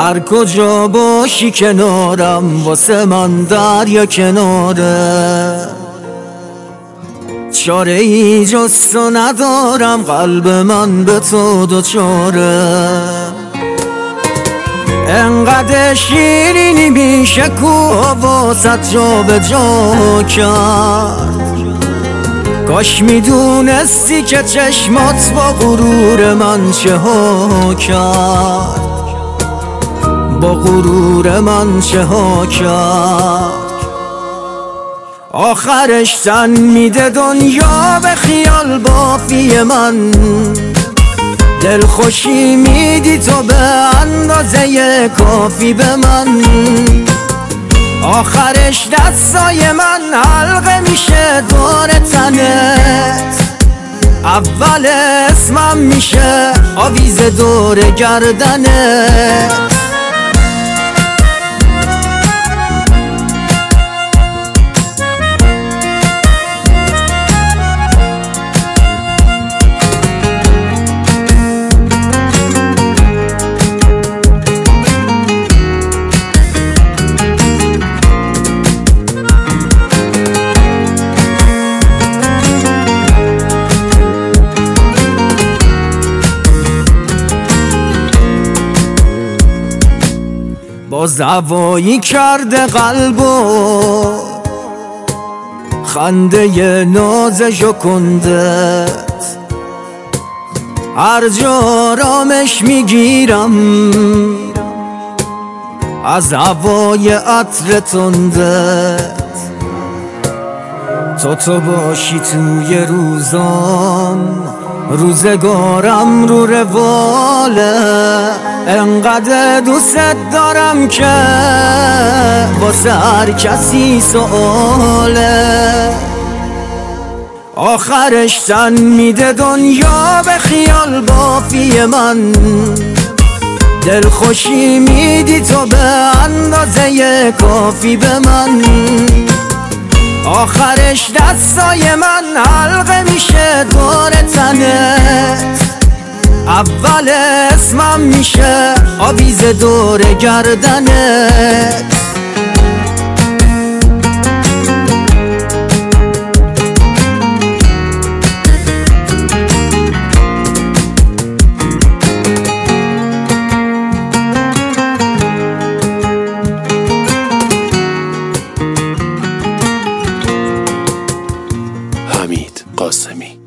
هر کجا باشی کنارم، واسه من دریا کناره. چاره ای جز تو ندارم، قلب من به تو دوچاره. انقدر شیرینی میشه کو واسط جا به جا کرد. کاش میدونستی که چشمات با غرور من چه ها کرد، با غرور من چه ها کرد. آخرش تن میده دنیا به خیال بافی من، دلخوشی میدی تو به اندازه کافی به من. آخرش دستای من حلقه میشه دور تنت، اول اسمم میشه آویز دور گردنت. باز هوایی کرده قلبو خنده ناز ژوکندت، هر جا آرامش میگیرم از هوای عطر تندت. تو باشی توی روزام، روزگارم رو رواله. انقدر دوست دارم که واسه هر کسی سؤاله. آخرش تن میده دنیا به خیال بافی من، دلخوشی میدی تو به اندازه کافی به من. آخرش دستای من حلقه میشه دور تنت، اول اسمم میشه آویز دور گردنت. حمید قاسمی.